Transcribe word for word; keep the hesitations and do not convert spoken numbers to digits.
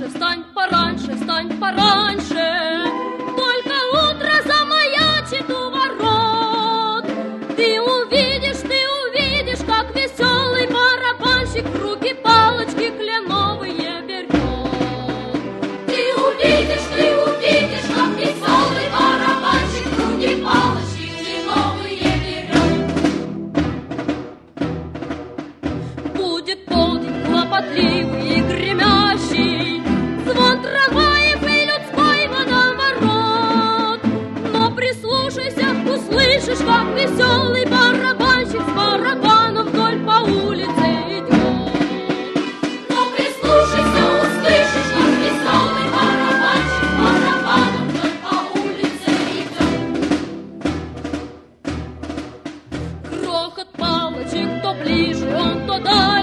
пораньше, встань пораньше, встань пораньше. Только утро замаячит у ворот. Ты увидишь, ты увидишь, как веселый барабанщик в руки палочки кленовые берет. Ты увидишь, ты увидишь, как веселый барабанщик в руки палочки кленовые берет. Будет полдень хлопотливый и гремящий, звон трамваев и людской водоворот. Но прислушайся, услышишь, как веселый барабанщик с барабаном вдоль по улице идет. Но прислушайся, услышишь, как веселый барабанщик с барабаном вдоль по улице идет. Грохот палочек то ближе, он то дальше.